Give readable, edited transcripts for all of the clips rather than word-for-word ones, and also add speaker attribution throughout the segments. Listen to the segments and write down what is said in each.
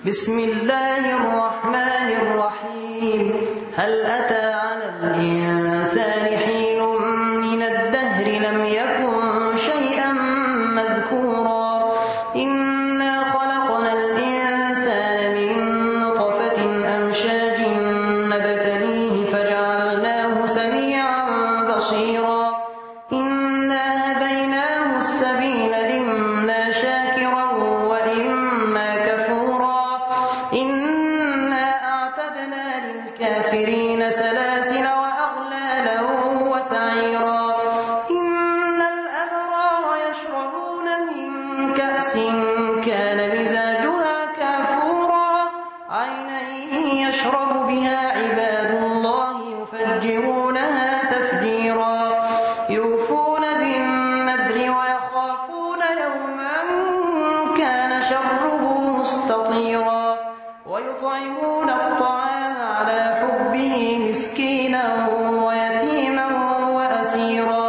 Speaker 1: بسم الله الرحمن الرحيم. هل أتى على الإنسان حين من الدهر لم يكن شيئا مذكورا إنا خلقنا الإنسان من نطفة أمشاج نبتليه فجعلناه سميعا بصيرا إنا هديناه السبيل إما شاكرا وإما كفورا إنا أعتدنا للكافرين سلاسل وأغلالا وسعيرا إن الأبرار يشربون من كأس كان مزاجها كافورا عينا يشرب بها عباد الله يفجرونها تفجيرا يوفون بالنذر ويخافون يوما كان شره مستطيرا ويطعمون الطعام على حبه مسكينا ويتيما وأسيرا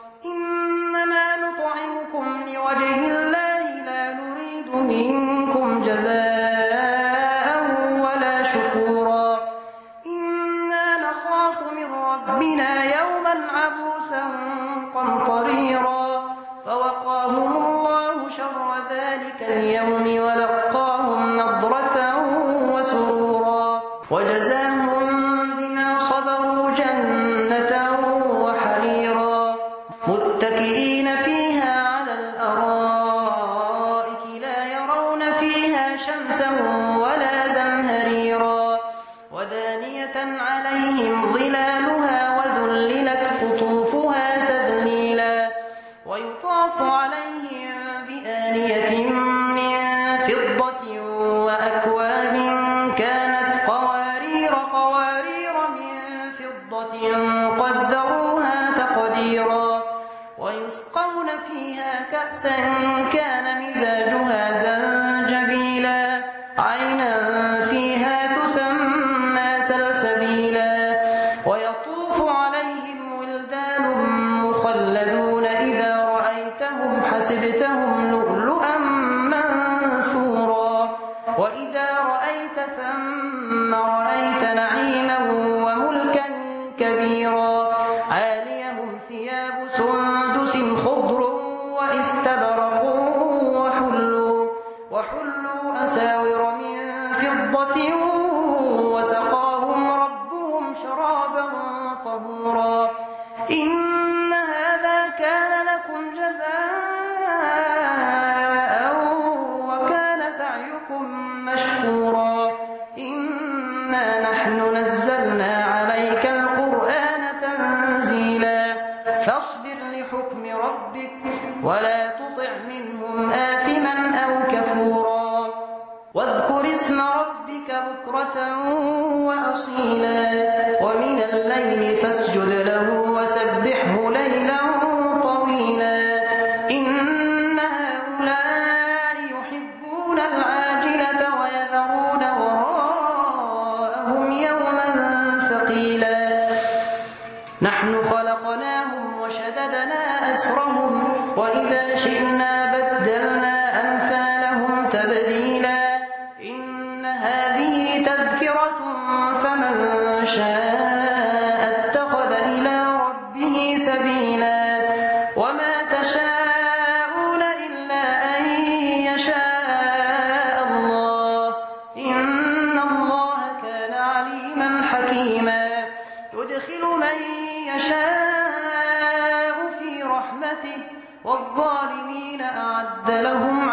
Speaker 1: إنما نطعمكم لوجه الله لا نريد منكم جزاء ولا شكورا إنا نخاف من ربنا يوما عبوسا قمطريرا فوقاهم الله شر ذلك اليوم ولقاهم نضرة وسرورا وجزاهم بما صبروا جنة وحريرا متكئين فيها على الأرائك لا يرون فيها شمسا ولا زمهريرا ودانية عليهم ظلالها وذللت قطوفها تذليلا ويطاف عليهم بآنية من فضة وأكواب كانت قوارير من فضة قدروها تقديرا ويسقون فيها كأسا كان مزاجها زنجبيلا عينا فيها تسمى سلسبيلا ويطوف عليهم ولدان مخلدون إذا رأيتهم حسبتهم لؤلؤا منثورا وإذا رأيت ثم رأيت نعيما وملكا كبيرا عاليهم ثياب سندس خضر واستبرق وحلوا أساور من فضة وسقاهم ربهم شرابا طهورا إن هذا كان لكم جزاء وكان سعيكم مشكورا إنا نحن نزلنا عليك القرآن تنزيلا فاصبر لحكم ربك ولا تطع منهم آثما أو كفورا واذكر اسم ربك بكرة وأصيلا ومن الليل فاسجد له وسبحه ليلا طويلا إن هؤلاء يحبون العاجلة ويذرون وراءهم يوما ثقيلا نحن خلقناهم وشددنا أسرهم وإذا شئنا بدلنا أمثالهم تبديلا إن هذه تذكرة فمن شاء اتخذ إلى ربه سبيلا وما تشاءون إلا أن يشاء الله إن الله كان عليما حكيما يدخل من يشاء في رحمته والظالمين أعد لهم